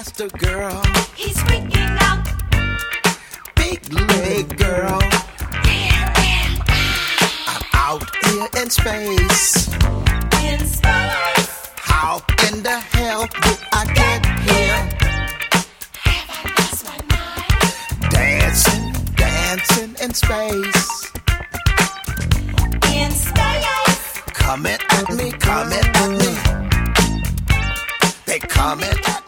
faster, girl. He's freaking out. Big leg, girl. Where am I'm out here in space. I? In space. How in the hell did I get here? Have I lost my mind? Dancing, dancing in space. In space. Coming at me, coming at me. They coming at